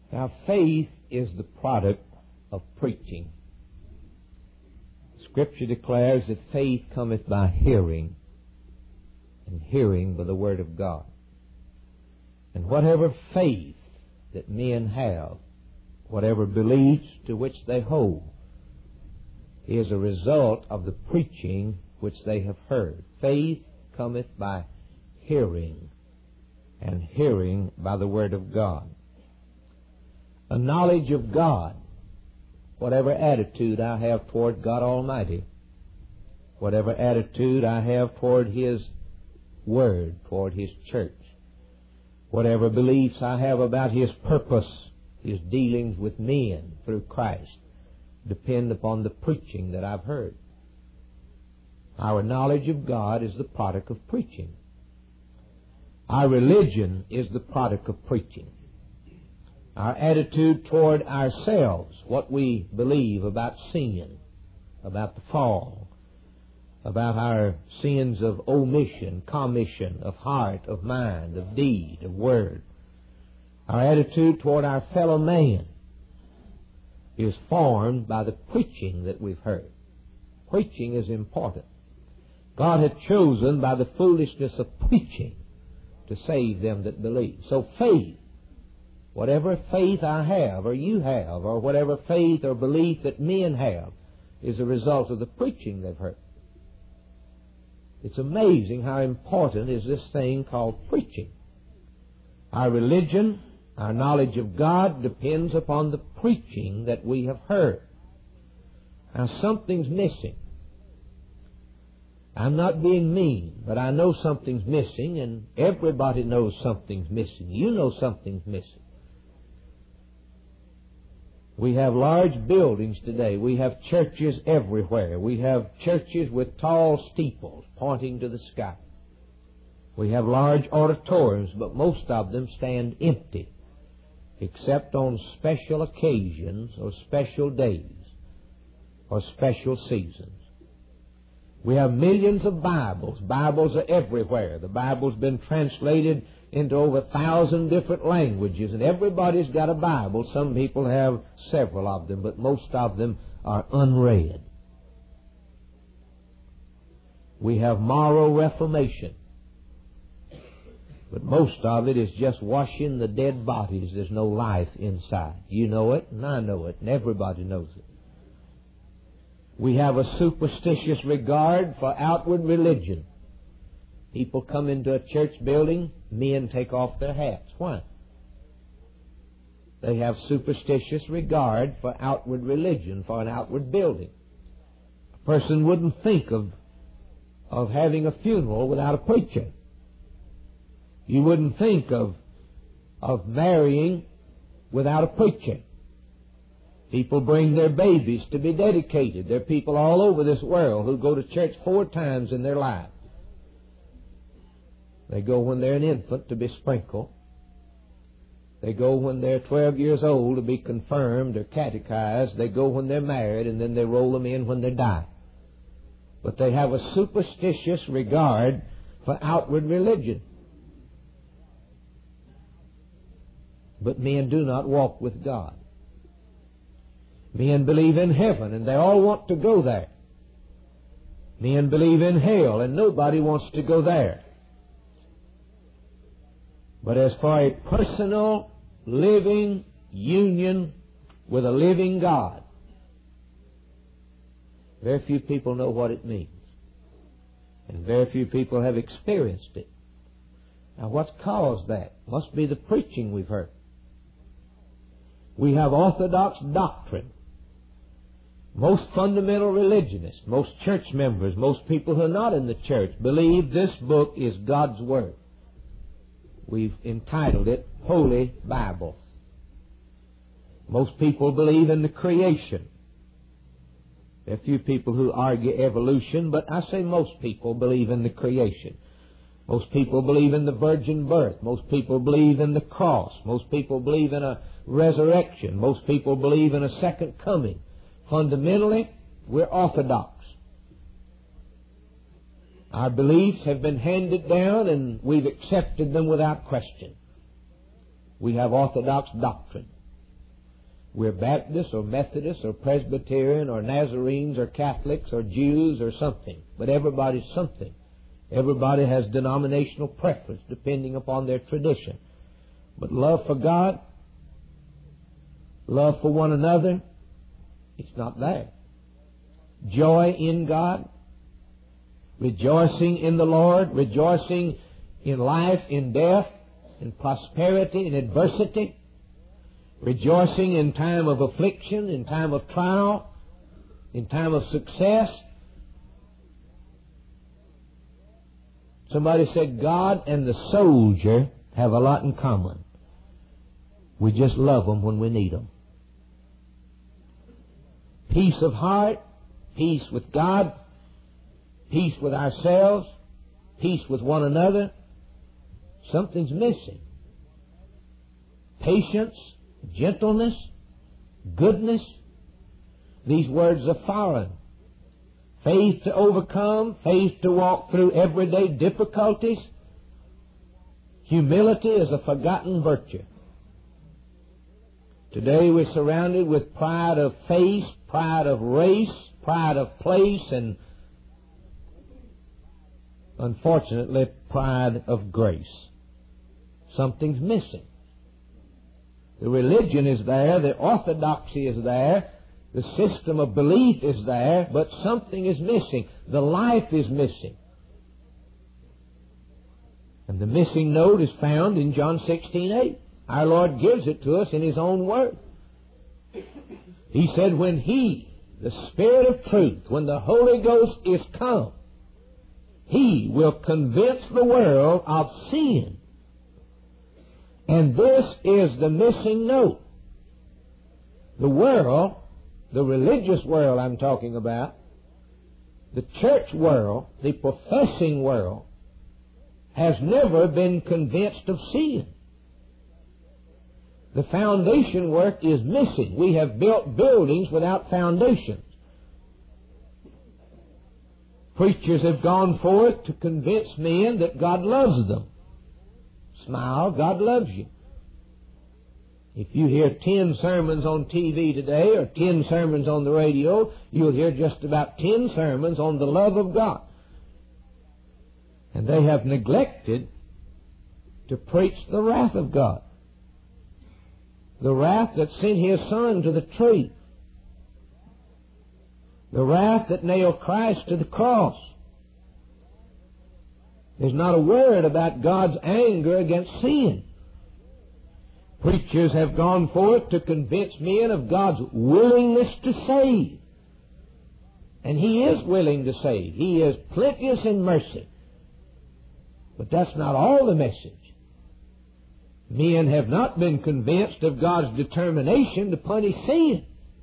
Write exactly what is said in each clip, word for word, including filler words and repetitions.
Now, faith is the product of preaching. Scripture declares that faith cometh by hearing, and hearing by the Word of God. And whatever faith that men have, whatever beliefs to which they hold, is a result of the preaching which they have heard. Faith cometh by hearing, and hearing by the Word of God. A knowledge of God, whatever attitude I have toward God Almighty, whatever attitude I have toward His Word, toward His church, whatever beliefs I have about His purpose, His dealings with men through Christ, depend upon the preaching that I've heard. Our knowledge of God is the product of preaching. Our religion is the product of preaching. Our attitude toward ourselves, what we believe about sin, about the fall, about our sins of omission, commission, of heart, of mind, of deed, of word. Our attitude toward our fellow man is formed by the preaching that we've heard. Preaching is important. God had chosen by the foolishness of preaching to save them that believe. So faith, whatever faith I have or you have, or whatever faith or belief that men have, is a result of the preaching they've heard. It's amazing how important is this thing called preaching. Our religion, our knowledge of God, depends upon the preaching that we have heard. Now, something's missing. I'm not being mean, but I know something's missing, and everybody knows something's missing. You know something's missing. We have large buildings today. We have churches everywhere. We have churches with tall steeples pointing to the sky. We have large auditoriums, but most of them stand empty, except on special occasions or special days or special seasons. We have millions of Bibles. Bibles are everywhere. The Bible's been translated into over a thousand different languages, and everybody's got a Bible. Some people have several of them, but most of them are unread. We have moral reformation, but most of it is just washing the dead bodies. There's no life inside. You know it, and I know it, and everybody knows it. We have a superstitious regard for outward religion. People come into a church building, men take off their hats. Why? They have superstitious regard for outward religion, for an outward building. A person wouldn't think of, of having a funeral without a preacher. You wouldn't think of, of marrying without a preacher. People bring their babies to be dedicated. There are people all over this world who go to church four times in their life. They go when they're an infant to be sprinkled. They go when they're twelve years old to be confirmed or catechized. They go when they're married, and then they roll them in when they die. But they have a superstitious regard for outward religion. But men do not walk with God. Men believe in heaven, and they all want to go there. Men believe in hell, and nobody wants to go there. But as for a personal, living union with a living God, very few people know what it means. And very few people have experienced it. Now, what's caused that? Must be the preaching we've heard. We have orthodox doctrine. Most fundamental religionists, most church members, most people who are not in the church believe this book is God's Word. We've entitled it Holy Bible. Most people believe in the creation. There are few people who argue evolution, but I say most people believe in the creation. Most people believe in the virgin birth. Most people believe in the cross. Most people believe in a resurrection. Most people believe in a second coming. Fundamentally, we're orthodox. Our beliefs have been handed down, and we've accepted them without question. We have orthodox doctrine. We're Baptists or Methodists or Presbyterian or Nazarenes or Catholics or Jews or something. But everybody's something. Everybody has denominational preference depending upon their tradition. But love for God, love for one another, it's not there. Joy in God, rejoicing in the Lord, rejoicing in life, in death, in prosperity, in adversity, rejoicing in time of affliction, in time of trial, in time of success. Somebody said God and the soldier have a lot in common. We just love them when we need them. Peace of heart, peace with God, peace with ourselves, peace with one another. Something's missing. Patience, gentleness, goodness. These words are foreign. Faith to overcome, faith to walk through everyday difficulties. Humility is a forgotten virtue. Today we're surrounded with pride of face, pride of race, pride of place, and unfortunately, pride of grace. Something's missing. The religion is there, the orthodoxy is there, the system of belief is there, but something is missing. The life is missing. And the missing note is found in John sixteen eight. Our Lord gives it to us in His own word. He said, when He, the Spirit of truth, when the Holy Ghost is come, He will convince the world of sin. And this is the missing note. The world, the religious world I'm talking about, the church world, the professing world, has never been convinced of sin. The foundation work is missing. We have built buildings without foundations. Preachers have gone forth to convince men that God loves them. Smile, God loves you. If you hear ten sermons on T V today or ten sermons on the radio, you'll hear just about ten sermons on the love of God. And they have neglected to preach the wrath of God. The wrath that sent His Son to the tree. The wrath that nailed Christ to the cross. There's not a word about God's anger against sin. Preachers have gone forth to convince men of God's willingness to save. And He is willing to save. He is plenteous in mercy. But that's not all the message. Men have not been convinced of God's determination to punish sin.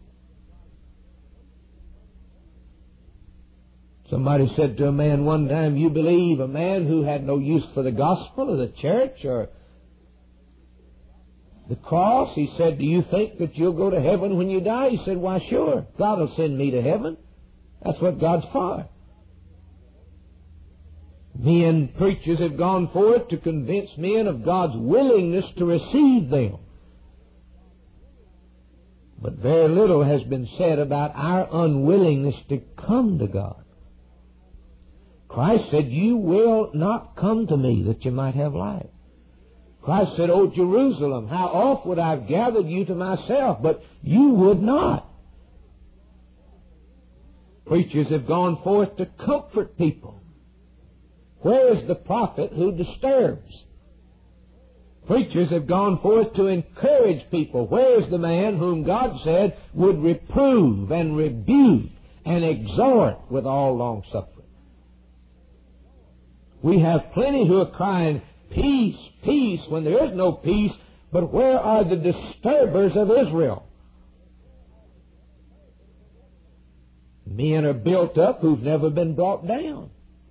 Somebody said to a man one time, you believe a man who had no use for the gospel or the church or the cross? He said, do you think that you'll go to heaven when you die? He said, why sure, God will send me to heaven. That's what God's for. Men, preachers have gone forth to convince men of God's willingness to receive them. But very little has been said about our unwillingness to come to God. Christ said, you will not come to me that you might have life. Christ said, O Jerusalem, how oft would I have gathered you to myself, but you would not. Preachers have gone forth to comfort people. Where is the prophet who disturbs? Preachers have gone forth to encourage people. Where is the man whom God said would reprove and rebuke and exhort with all long suffering? We have plenty who are crying, peace, peace, when there is no peace, but where are the disturbers of Israel? Men are built up who've never been brought down.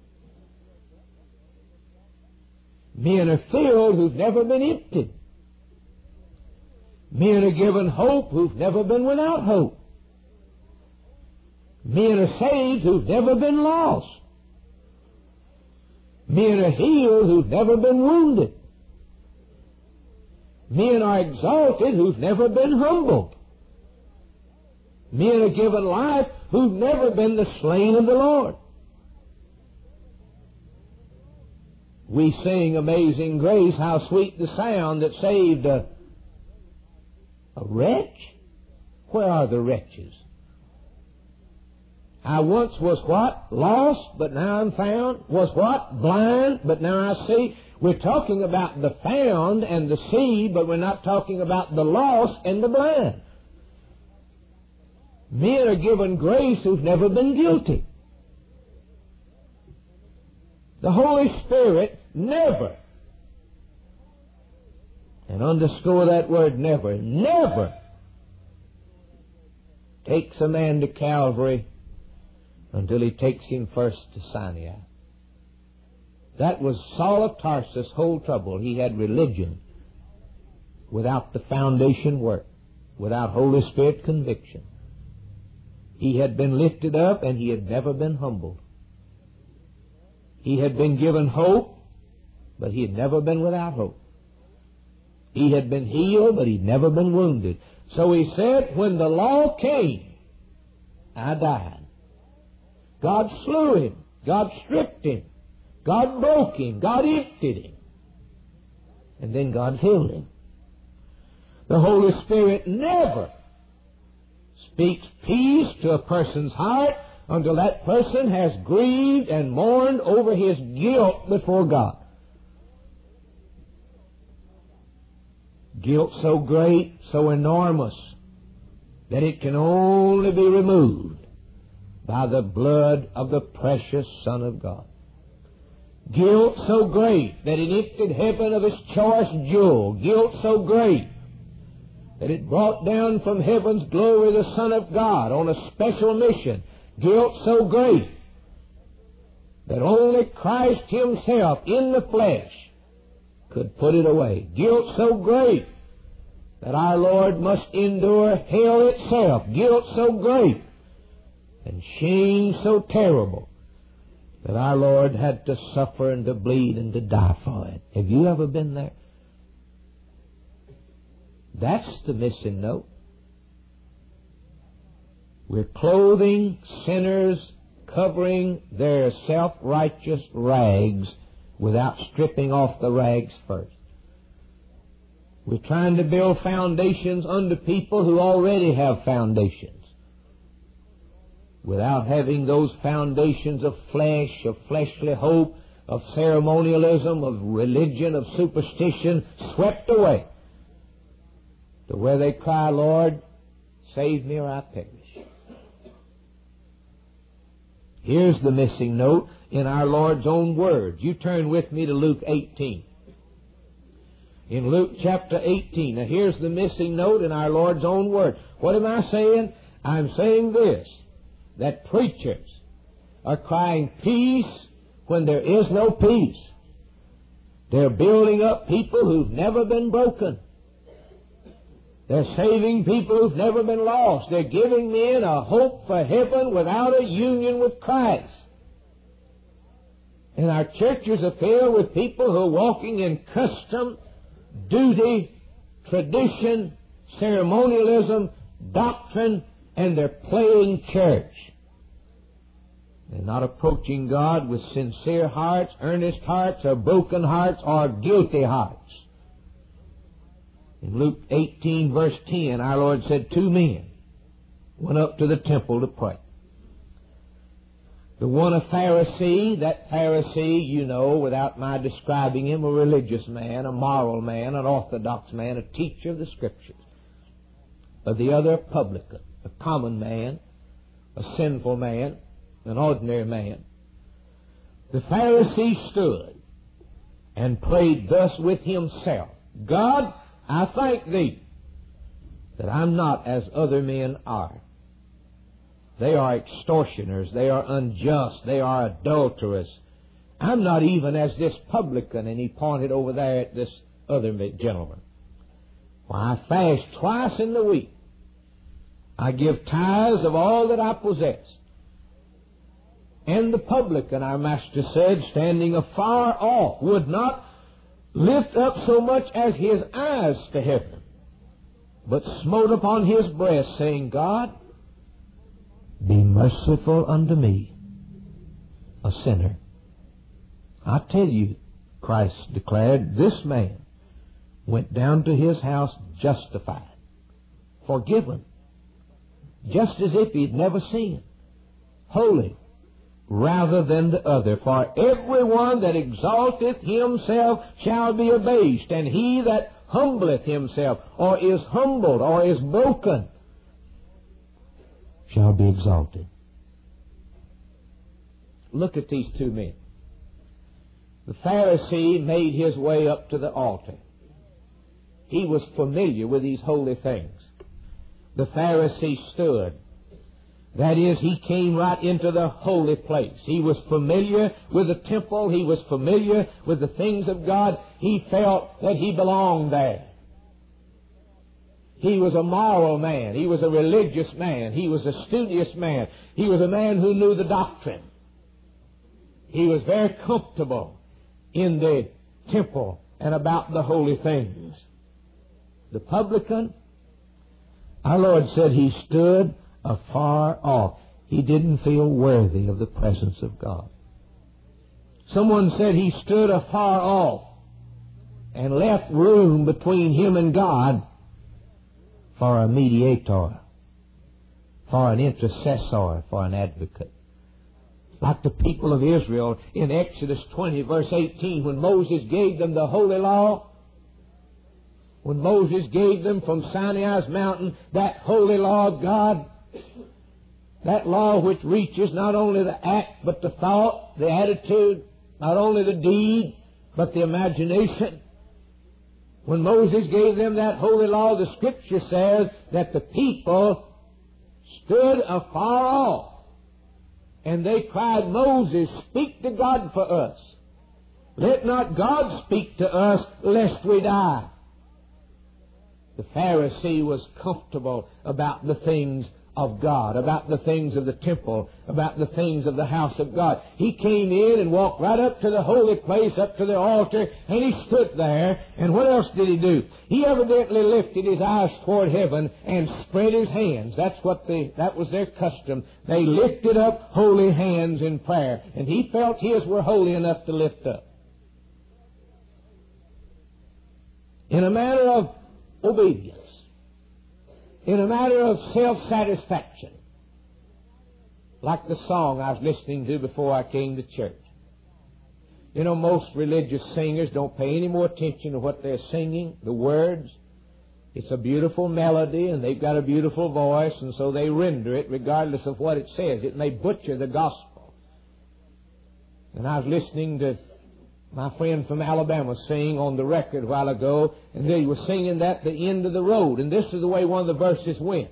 Men are filled who've never been emptied. Men are given hope who've never been without hope. Men are saved who've never been lost. Men are healed who've never been wounded. Men are exalted who've never been humbled. Men are given life who've never been the slain of the Lord. We sing Amazing Grace, how sweet the sound that saved a, a wretch. Where are the wretches? I once was what? Lost, but now I'm found. Was what? Blind, but now I see. We're talking about the found and the see, but we're not talking about the lost and the blind. Men are given grace who've never been guilty. The Holy Spirit never, and underscore that word never, never takes a man to Calvary until he takes him first to Sinai. That was Saul of Tarsus' whole trouble. He had religion without the foundation work, without Holy Spirit conviction. He had been lifted up and he had never been humbled. He had been given hope, but he had never been without hope. He had been healed, but he'd never been wounded. So he said, when the law came, I died. God slew him. God stripped him. God broke him. God emptied him. And then God healed him. The Holy Spirit never speaks peace to a person's heart until that person has grieved and mourned over his guilt before God. Guilt so great, so enormous, that it can only be removed by the blood of the precious Son of God. Guilt so great that it emptied heaven of its choice jewel. Guilt so great that it brought down from heaven's glory the Son of God on a special mission. Guilt so great that only Christ Himself in the flesh could put it away. Guilt so great that our Lord must endure hell itself. Guilt so great and shame so terrible that our Lord had to suffer and to bleed and to die for it. Have you ever been there? That's the missing note. We're clothing sinners, covering their self-righteous rags without stripping off the rags first. We're trying to build foundations under people who already have foundations, without having those foundations of flesh, of fleshly hope, of ceremonialism, of religion, of superstition swept away to where they cry, Lord, save me or I perish. Here's the missing note in our Lord's own words. You turn with me to Luke eighteen. In Luke chapter eighteen. Now here's the missing note in our Lord's own word. What am I saying? I'm saying this, that preachers are crying peace when there is no peace. They're building up people who've never been broken. They're saving people who've never been lost. They're giving men a hope for heaven without a union with Christ. And our churches are filled with people who are walking in custom, duty, tradition, ceremonialism, doctrine, and they're playing church. They're not approaching God with sincere hearts, earnest hearts, or broken hearts, or guilty hearts. In Luke eighteen, verse ten, our Lord said, two men went up to the temple to pray. The one a Pharisee, that Pharisee, you know, without my describing him, a religious man, a moral man, an orthodox man, a teacher of the Scriptures. But the other a publican, a common man, a sinful man, an ordinary man. The Pharisee stood and prayed thus with himself, God, I thank Thee that I'm not as other men are. They are extortioners. They are unjust. They are adulterous. I'm not even as this publican. And he pointed over there at this other gentleman. Why, I fast twice in the week. I give tithes of all that I possess. And the publican, our Master said, standing afar off, would not lift up so much as his eyes to heaven, but smote upon his breast, saying, God, be merciful unto me, a sinner. I tell you, Christ declared, this man went down to his house justified, forgiven, just as if he'd never sinned, holy, rather than the other. For everyone that exalteth himself shall be abased, and he that humbleth himself, or is humbled, or is broken, shall be exalted. Look at these two men. The Pharisee made his way up to the altar. He was familiar with these holy things. The Pharisee stood. That is, he came right into the holy place. He was familiar with the temple. He was familiar with the things of God. He felt that he belonged there. He was a moral man. He was a religious man. He was a studious man. He was a man who knew the doctrine. He was very comfortable in the temple and about the holy things. The publican, our Lord said he stood afar off. He didn't feel worthy of the presence of God. Someone said he stood afar off and left room between him and God for a mediator, for an intercessor, for an advocate. Like the people of Israel in Exodus twenty, verse eighteen, when Moses gave them the holy law, when Moses gave them from Sinai's mountain that holy law of God, that law which reaches not only the act but the thought, the attitude, not only the deed but the imagination. When Moses gave them that holy law, the Scripture says that the people stood afar off and they cried, Moses, speak to God for us. Let not God speak to us lest we die. The Pharisee was comfortable about the things of God, about the things of the temple, about the things of the house of God. He came in and walked right up to the holy place, up to the altar, and he stood there. And what else did he do? He evidently lifted his eyes toward heaven and spread his hands. That's what the, that was their custom. They lifted up holy hands in prayer. And he felt his were holy enough to lift up. In a manner of obedience, in a matter of self-satisfaction, like the song I was listening to before I came to church. You know, most religious singers don't pay any more attention to what they're singing, the words. It's a beautiful melody, and they've got a beautiful voice, and so they render it regardless of what it says. It may butcher the gospel. And I was listening to my friend from Alabama sing on the record a while ago, and they were singing that at the end of the road. And this is the way one of the verses went.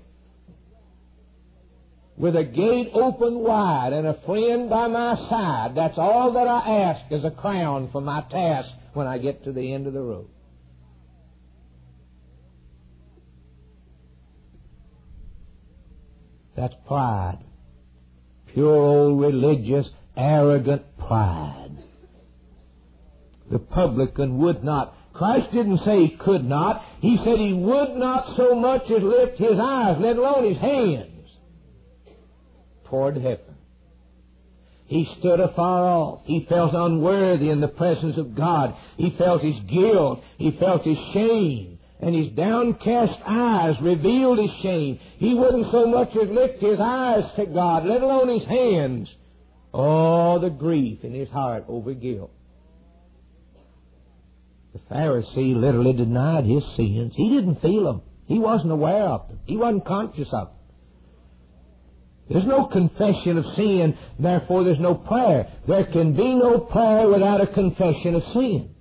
With a gate open wide and a friend by my side, that's all that I ask as a crown for my task when I get to the end of the road. That's pride. Pure old religious, arrogant pride. The publican would not. Christ didn't say he could not. He said he would not so much as lift his eyes, let alone his hands, toward heaven. He stood afar off. He felt unworthy in the presence of God. He felt his guilt. He felt his shame. And his downcast eyes revealed his shame. He wouldn't so much as lift his eyes to God, let alone his hands. Oh, the grief in his heart over guilt. The Pharisee literally denied his sins. He didn't feel them. He wasn't aware of them. He wasn't conscious of them. There's no confession of sin, therefore there's no prayer. There can be no prayer without a confession of sin.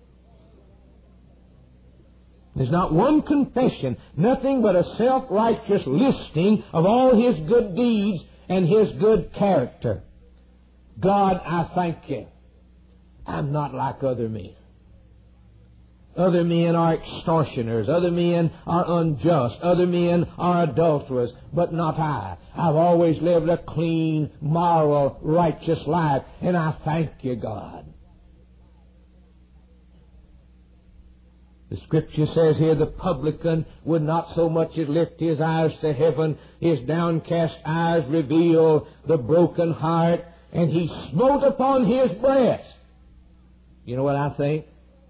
There's not one confession, nothing but a self-righteous listing of all his good deeds and his good character. God, I thank you. I'm not like other men. Other men are extortioners. Other men are unjust. Other men are adulterers. But not I. I've always lived a clean, moral, righteous life. And I thank you, God. The Scripture says here, the publican would not so much as lift his eyes to heaven. His downcast eyes reveal the broken heart, and he smote upon his breast. You know what I think?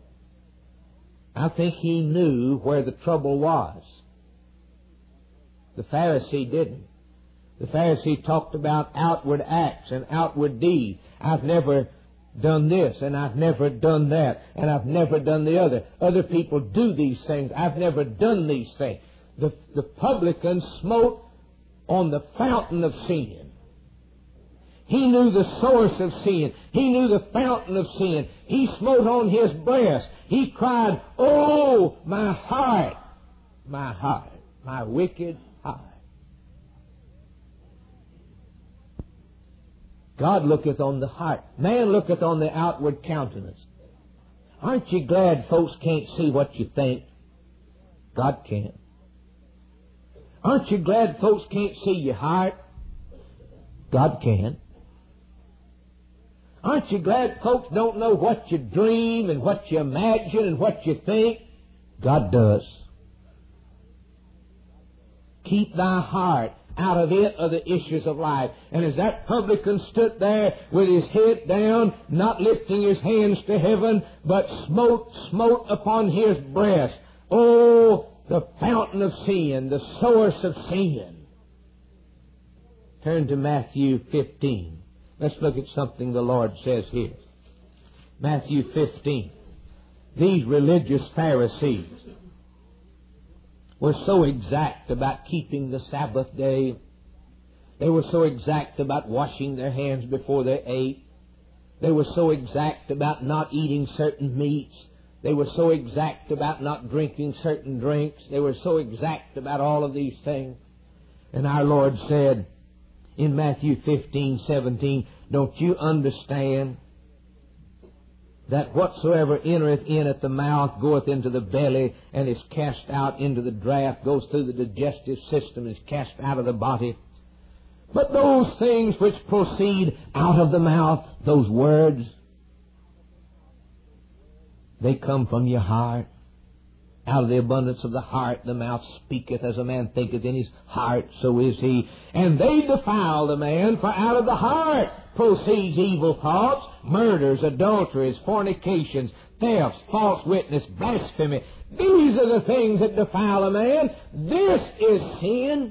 I think he knew where the trouble was. The Pharisee didn't. The Pharisee talked about outward acts and outward deeds. I've never done this, and I've never done that, and I've never done the other. Other people do these things. I've never done these things. The, the publican smote on the fountain of sin. He knew the source of sin. He knew the fountain of sin. He smote on his breast. He cried, "Oh, my heart, my heart, my wicked heart." God looketh on the heart. Man looketh on the outward countenance. Aren't you glad folks can't see what you think? God can. Aren't you glad folks can't see your heart? God can. Aren't you glad folks don't know what you dream and what you imagine and what you think? God does. Keep thy heart out of it are the issues of life. And as that publican stood there with his head down, not lifting his hands to heaven, but smote, smote upon his breast. Oh, the fountain of sin, the source of sin. Turn to Matthew fifteen. Let's look at something the Lord says here. Matthew fifteen. These religious Pharisees were so exact about keeping the Sabbath day. They were so exact about washing their hands before they ate. They were so exact about not eating certain meats. They were so exact about not drinking certain drinks. They were so exact about all of these things. And our Lord said in Matthew fifteen seventeen, "Don't you understand that whatsoever entereth in at the mouth goeth into the belly, and is cast out into the draught, goes through the digestive system, is cast out of the body? But those things which proceed out of the mouth," those words, "they come from your heart. Out of the abundance of the heart the mouth speaketh. As a man thinketh in his heart, so is he. And they defile the man, for out of the heart proceeds evil thoughts, murders, adulteries, fornications, thefts, false witness, blasphemy. These are the things that defile a man. This is sin."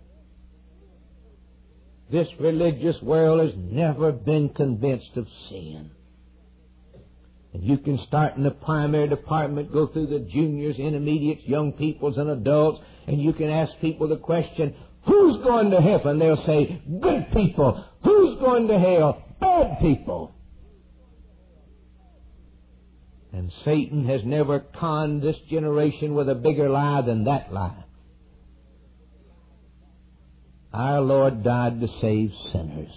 This religious world has never been convinced of sin. And you can start in the primary department, go through the juniors, intermediates, young peoples, and adults, and you can ask people the question, "Who's going to heaven?" They'll say, "Good people." "Who's going to hell?" "Bad people." And Satan has never conned this generation with a bigger lie than that lie. Our Lord died to save sinners.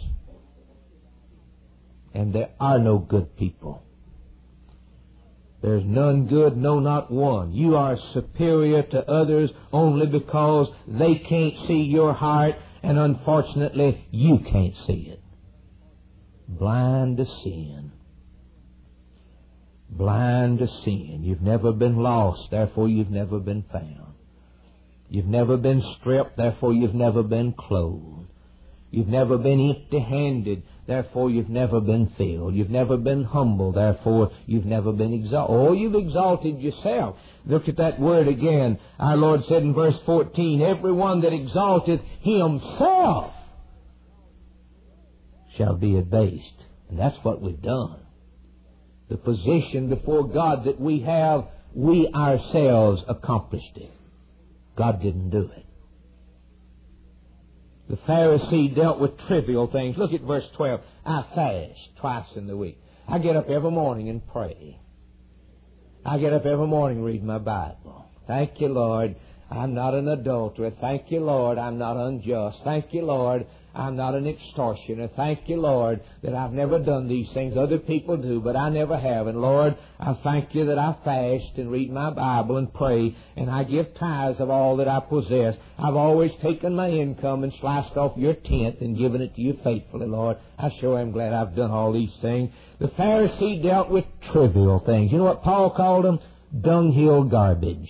And there are no good people. There's none good, no, not one. You are superior to others only because they can't see your heart, and unfortunately, you can't see it. Blind to sin. Blind to sin. You've never been lost, therefore you've never been found. You've never been stripped, therefore you've never been clothed. You've never been empty-handed, therefore you've never been filled. You've never been humble, therefore you've never been exalted. Oh, you've exalted yourself. Look at that word again. Our Lord said in verse fourteen, "Everyone that exalteth himself shall be abased." And that's what we've done. The position before God that we have, we ourselves accomplished it. God didn't do it. The Pharisee dealt with trivial things. Look at verse twelve. "I fast twice in the week." I get up every morning and pray. I get up every morning and read my Bible. Thank you, Lord, I'm not an adulterer. Thank you, Lord, I'm not unjust. Thank you, Lord, I'm not an extortioner. Thank you, Lord, that I've never done these things. Other people do, but I never have. And Lord, I thank you that I fast and read my Bible and pray, and I give tithes of all that I possess. I've always taken my income and sliced off your tenth and given it to you faithfully, Lord. I sure am glad I've done all these things. The Pharisee dealt with trivial things. You know what Paul called them? dunghill garbage.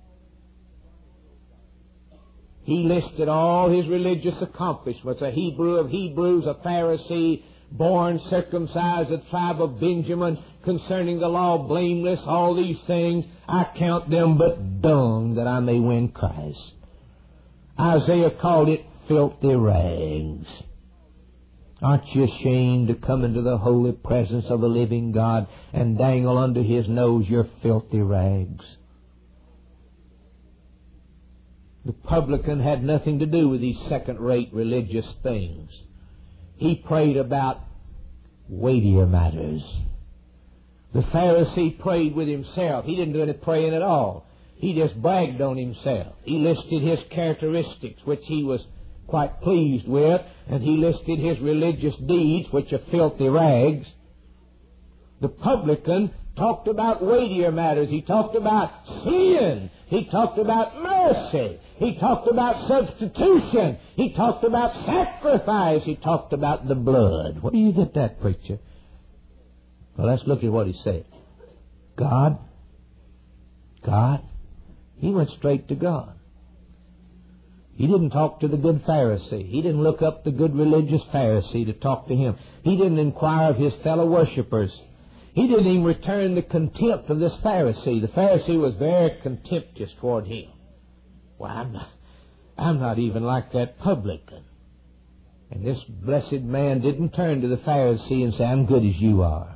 He listed all his religious accomplishments, a Hebrew of Hebrews, a Pharisee, born circumcised of the tribe of Benjamin, concerning the law blameless, all these things. I count them but dung that I may win Christ. Isaiah called it filthy rags. Aren't you ashamed to come into the holy presence of the living God and dangle under His nose your filthy rags? The publican had nothing to do with these second-rate religious things. He prayed about weightier matters. The Pharisee prayed with himself. He didn't do any praying at all. He just bragged on himself. He listed his characteristics, which he was quite pleased with, and he listed his religious deeds, which are filthy rags. The publican talked about weightier matters. He talked about sin. He talked about mercy. He talked about substitution. He talked about sacrifice. He talked about the blood. Where do you get that, preacher? Well, let's look at what he said. God, God, he went straight to God. He didn't talk to the good Pharisee. He didn't look up the good religious Pharisee to talk to him. He didn't inquire of his fellow worshippers. He didn't even return the contempt of this Pharisee. The Pharisee was very contemptuous toward him. Well, I'm not, I'm not even like that publican. And this blessed man didn't turn to the Pharisee and say, I'm good as you are.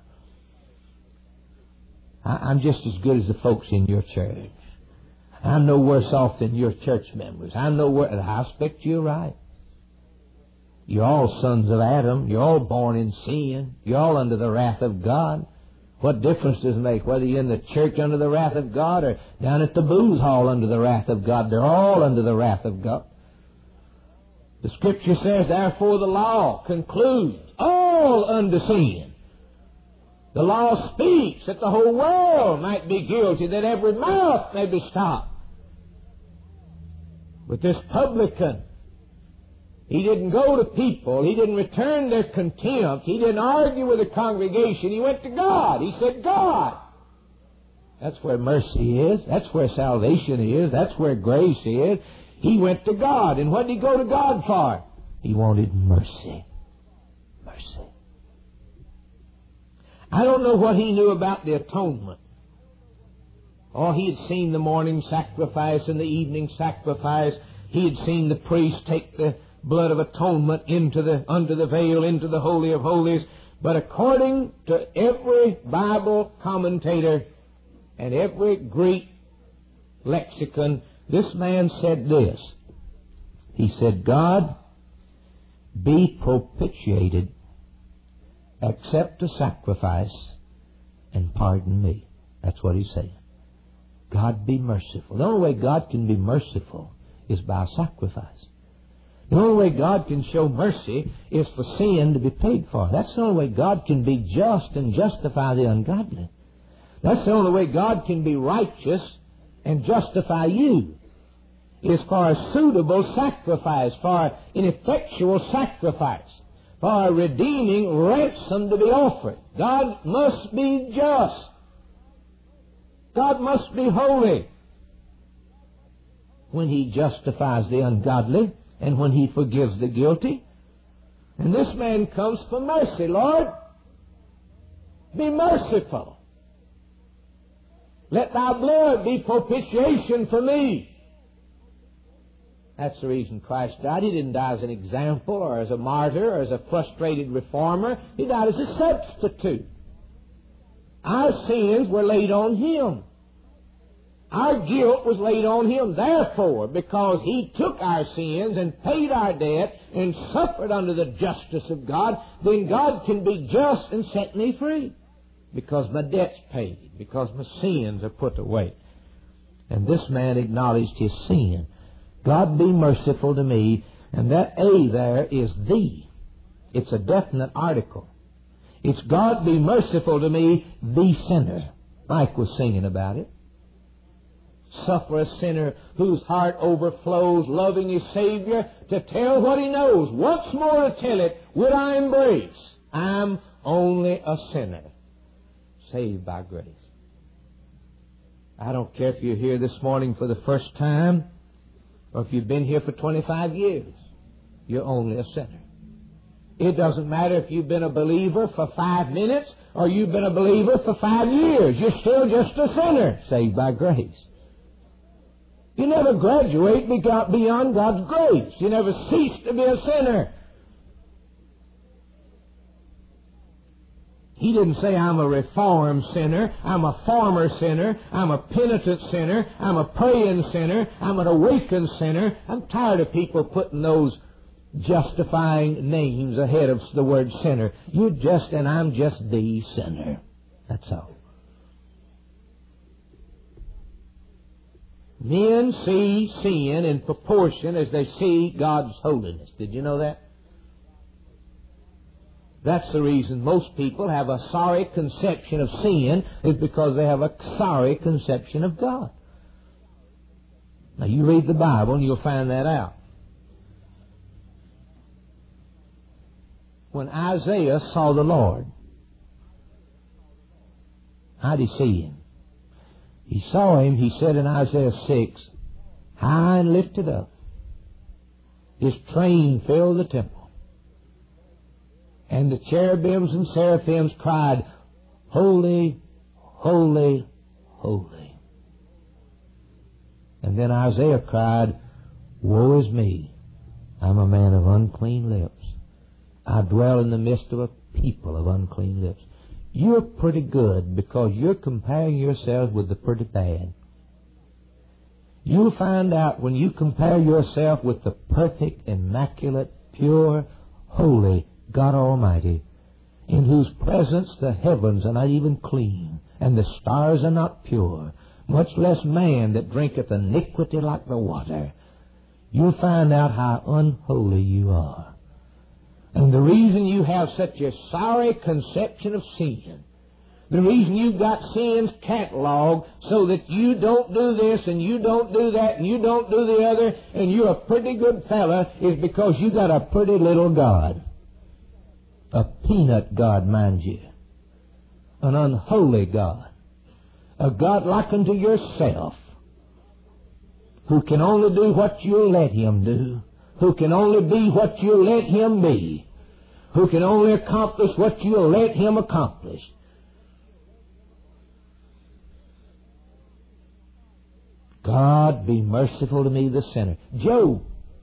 I, I'm just as good as the folks in your church. I'm no worse off than your church members. I'm no worse. I expect you're right. You're all sons of Adam. You're all born in sin. You're all under the wrath of God. What difference does it make whether you're in the church under the wrath of God or down at the booze hall under the wrath of God? They're all under the wrath of God. The Scripture says, therefore the law concludes all under sin. The law speaks that the whole world might be guilty, that every mouth may be stopped. But this publican, he didn't go to people. He didn't return their contempt. He didn't argue with the congregation. He went to God. He said, God. That's where mercy is. That's where salvation is. That's where grace is. He went to God. And what did he go to God for? He wanted mercy. Mercy. I don't know what he knew about the atonement. Oh, he had seen the morning sacrifice and the evening sacrifice. He had seen the priest take the blood of atonement into the under the veil, into the Holy of Holies. But according to every Bible commentator and every Greek lexicon, this man said this. He said, God, be propitiated, accept the sacrifice, and pardon me. That's what he's saying. God, be merciful. The only way God can be merciful is by sacrifice. The only way God can show mercy is for sin to be paid for. That's the only way God can be just and justify the ungodly. That's the only way God can be righteous and justify you, is for a suitable sacrifice, for an effectual sacrifice, for a redeeming ransom to be offered. God must be just. God must be holy when He justifies the ungodly and when He forgives the guilty. And this man comes for mercy. Lord, be merciful. Let Thy blood be propitiation for me. That's the reason Christ died. He didn't die as an example or as a martyr or as a frustrated reformer. He died as a substitute. Our sins were laid on Him. Our guilt was laid on Him. Therefore, because He took our sins and paid our debt and suffered under the justice of God, then God can be just and set me free. Because my debt's paid. Because my sins are put away. And this man acknowledged his sin. God, be merciful to me. And that A there is the. It's a definite article. It's God, be merciful to me, the sinner. Mike was singing about it. Suffer a sinner whose heart overflows, loving his Savior, to tell what he knows. Once more to tell it, would I embrace? I'm only a sinner, saved by grace. I don't care if you're here this morning for the first time or if you've been here for twenty-five years. You're only a sinner. It doesn't matter if you've been a believer for five minutes or you've been a believer for five years. You're still just a sinner, saved by grace. You never graduate beyond God's grace. You never cease to be a sinner. He didn't say, I'm a reformed sinner, I'm a former sinner, I'm a penitent sinner, I'm a praying sinner, I'm an awakened sinner. I'm tired of people putting those justifying names ahead of the word sinner. You're just and I'm just the sinner. That's all. Men see sin in proportion as they see God's holiness. Did you know that? That's the reason most people have a sorry conception of sin, is because they have a sorry conception of God. Now you read the Bible and you'll find that out. When Isaiah saw the Lord, how did he see Him? He saw Him, he said in Isaiah six, high and lifted up. His train filled the temple. And the cherubims and seraphims cried, Holy, holy, holy. And then Isaiah cried, Woe is me, I'm a man of unclean lips. I dwell in the midst of a people of unclean lips. You're pretty good because you're comparing yourselves with the pretty bad. You'll find out when you compare yourself with the perfect, immaculate, pure, holy God Almighty, in whose presence the heavens are not even clean, and the stars are not pure, much less man that drinketh iniquity like the water, you'll find out how unholy you are. And the reason you have such a sorry conception of sin, the reason you've got sin's catalog so that you don't do this and you don't do that and you don't do the other and you're a pretty good fella, is because you got a pretty little God. A peanut God, mind you. An unholy God. A God like unto yourself, who can only do what you let Him do, who can only be what you let Him be, who can only accomplish what you let Him accomplish. God be merciful to me, the sinner. Job.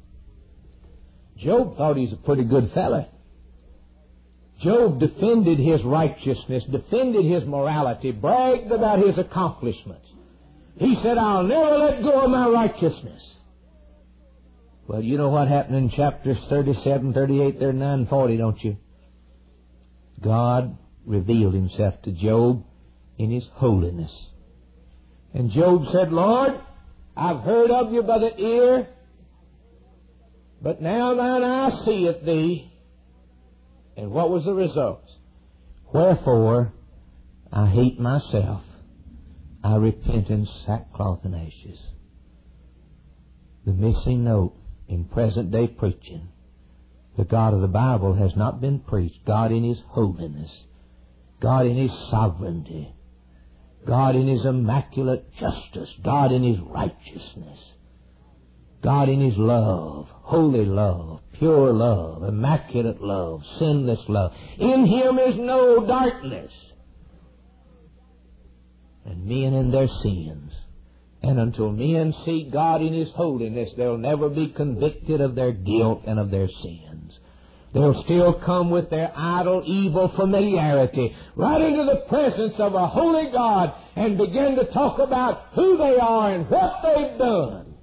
Job thought he's a pretty good fella. Job defended his righteousness, defended his morality, bragged about his accomplishments. He said, I'll never let go of my righteousness. Well, you know what happened in chapters thirty-seven, thirty-eight, thirty-nine, and forty, don't you? God revealed Himself to Job in His holiness. And Job said, Lord, I've heard of You by the ear, but now thine eye seeth Thee. And what was the result? Wherefore I hate myself. I repent in sackcloth and ashes. The missing note in present day preaching. The God of the Bible has not been preached. God in His holiness. God in His sovereignty. God in His immaculate justice. God in His righteousness. God in His love. Holy love. Pure love. Immaculate love. Sinless love. In Him is no darkness. And men in their sins. And until men see God in His holiness, they'll never be convicted of their guilt and of their sins. They'll still come with their idle, evil familiarity right into the presence of a holy God and begin to talk about who they are and what they've done.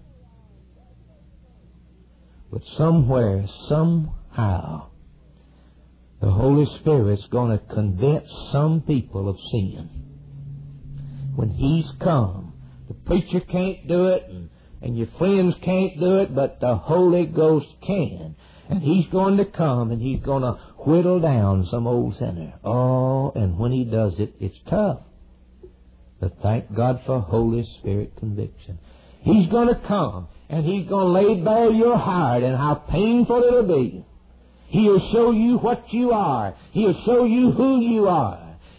But somewhere, somehow, the Holy Spirit's going to convince some people of sin. When He's come, the preacher can't do it, and, and your friends can't do it, but the Holy Ghost can. And He's going to come, and He's going to whittle down some old sinner. Oh, and when He does it, it's tough. But thank God for Holy Spirit conviction. He's going to come, and He's going to lay bare your heart and how painful it'll be. He'll show you what you are. He'll show you who you are.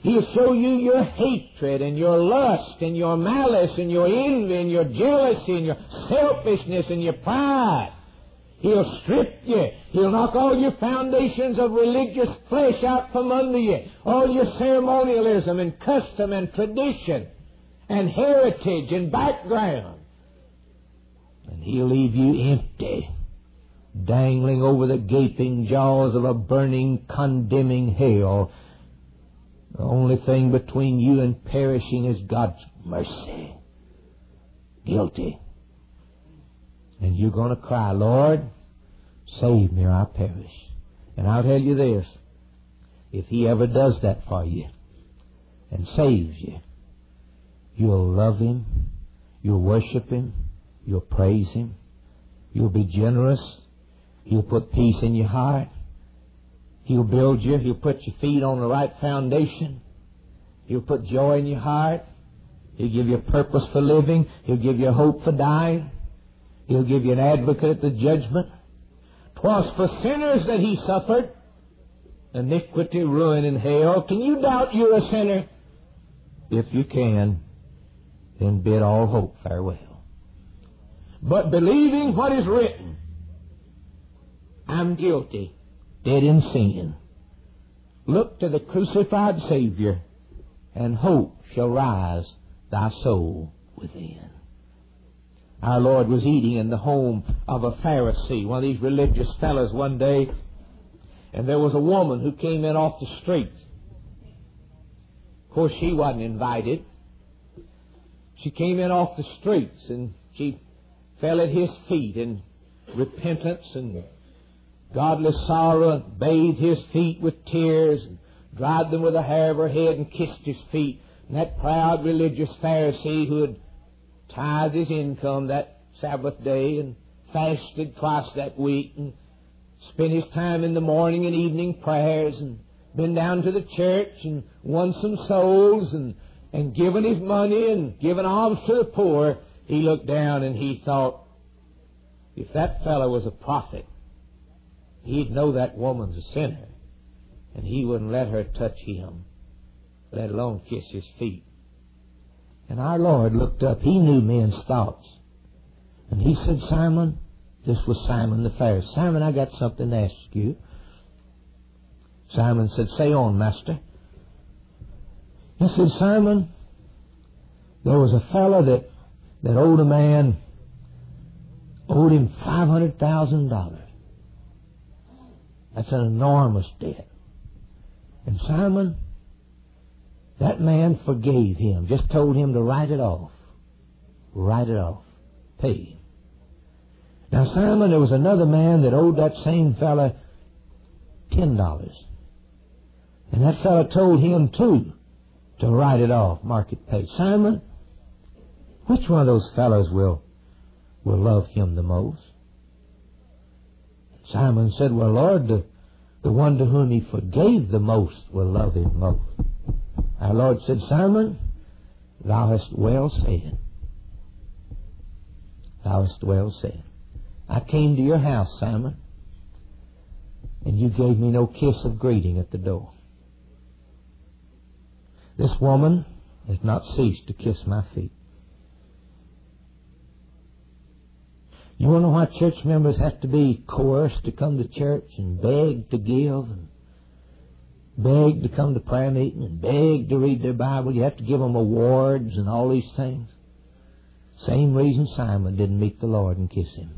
He'll show you your hatred and your lust and your malice and your envy and your jealousy and your selfishness and your pride. He'll strip you. He'll knock all your foundations of religious flesh out from under you. All your ceremonialism and custom and tradition and heritage and background. And He'll leave you empty, dangling over the gaping jaws of a burning, condemning hell. The only thing between you and perishing is God's mercy. Guilty. And you're going to cry, Lord, save me or I perish. And I'll tell you this, if He ever does that for you and saves you, you'll love Him, you'll worship Him, you'll praise Him, you'll be generous, He'll put peace in your heart, He'll build you, He'll put your feet on the right foundation, He'll put joy in your heart, He'll give you a purpose for living, He'll give you a hope for dying, He'll give you an advocate at the judgment. 'Twas for sinners that He suffered iniquity, ruin, and hell. Can you doubt you're a sinner? If you can, then bid all hope farewell. But believing what is written, I'm guilty, dead in sin. Look to the crucified Savior, and hope shall rise thy soul within. Our Lord was eating in the home of a Pharisee, one of these religious fellows, one day, and there was a woman who came in off the street. Of course, she wasn't invited. She came in off the streets, and she fell at His feet in repentance and godless sorrow, and bathed His feet with tears, and dried them with the hair of her head, and kissed His feet. And that proud religious Pharisee who had tithed his income that Sabbath day and fasted twice that week and spent his time in the morning and evening prayers and been down to the church and won some souls and, and given his money and given alms to the poor, he looked down and he thought, if that fellow was a prophet, he'd know that woman's a sinner, and he wouldn't let her touch him, let alone kiss his feet. And our Lord looked up. He knew men's thoughts. And He said, Simon, this was Simon the Pharisee, Simon, I got something to ask you. Simon said, say on, Master. He said, Simon, there was a fellow that, that owed a man, owed him five hundred thousand dollars. That's an enormous debt. And Simon, that man forgave him, just told him to write it off. Write it off. Pay. Now, Simon, there was another man that owed that same fella ten dollars. And that fella told him, too, to write it off, mark it paid. Simon, which one of those fellows will, will love him the most? Simon said, well, Lord, the, the one to whom He forgave the most will love Him most. Our Lord said, Simon, thou hast well said. Thou hast well said. I came to your house, Simon, and you gave me no kiss of greeting at the door. This woman has not ceased to kiss my feet. You want to know why church members have to be coerced to come to church and beg to give and beg to come to prayer meeting and beg to read their Bible? You have to give them awards and all these things. Same reason Simon didn't meet the Lord and kiss Him.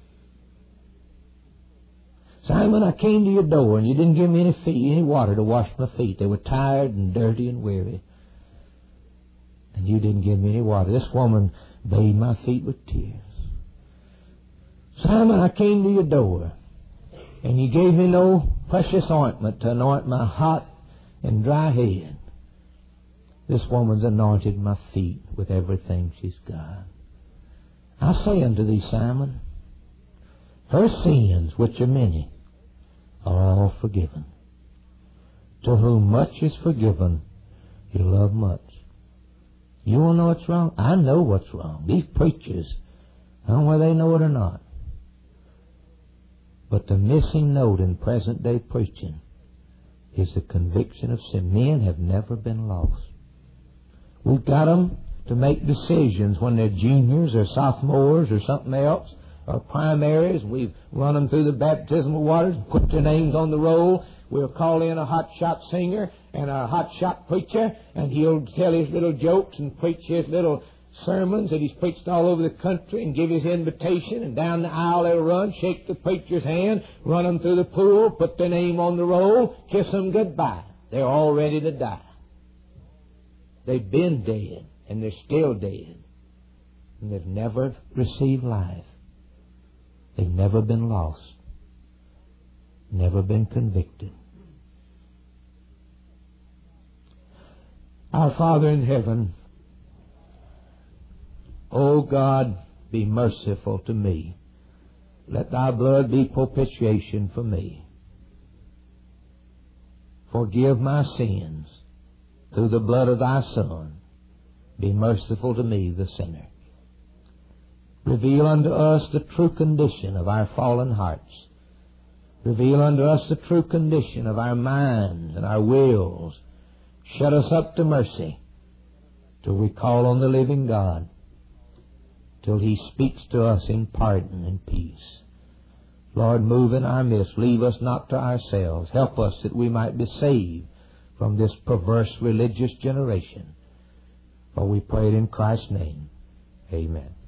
Simon, I came to your door and you didn't give me any feet, any water to wash my feet. They were tired and dirty and weary. And you didn't give me any water. This woman bathed my feet with tears. Simon, I came to your door and you gave me no precious ointment to anoint my hot and dry head. This woman's anointed my feet with everything she's got. I say unto thee, Simon, her sins, which are many, are all forgiven. To whom much is forgiven, you love much. You want to know what's wrong? I know what's wrong. These preachers, I don't know whether they know it or not, but the missing note in present day preaching is the conviction of sin. Men have never been lost. We've got them to make decisions when they're juniors or sophomores or something else, or primaries. We've run them through the baptismal waters, put their names on the roll. We'll call in a hot-shot singer and a hot-shot preacher, and he'll tell his little jokes and preach his little sermons that he's preached all over the country, and give his invitation, and down the aisle they'll run, shake the preacher's hand, run them through the pool, put their name on the roll, kiss them goodbye. They're all ready to die. They've been dead, and they're still dead. And they've never received life. They've never been lost. Never been convicted. Our Father in heaven, O God, be merciful to me. Let thy blood be propitiation for me. Forgive my sins through the blood of thy Son. Be merciful to me, the sinner. Reveal unto us the true condition of our fallen hearts. Reveal unto us the true condition of our minds and our wills. Shut us up to mercy till we call on the living God, till He speaks to us in pardon and peace. Lord, move in our midst. Leave us not to ourselves. Help us that we might be saved from this perverse religious generation. For we pray it in Christ's name. Amen.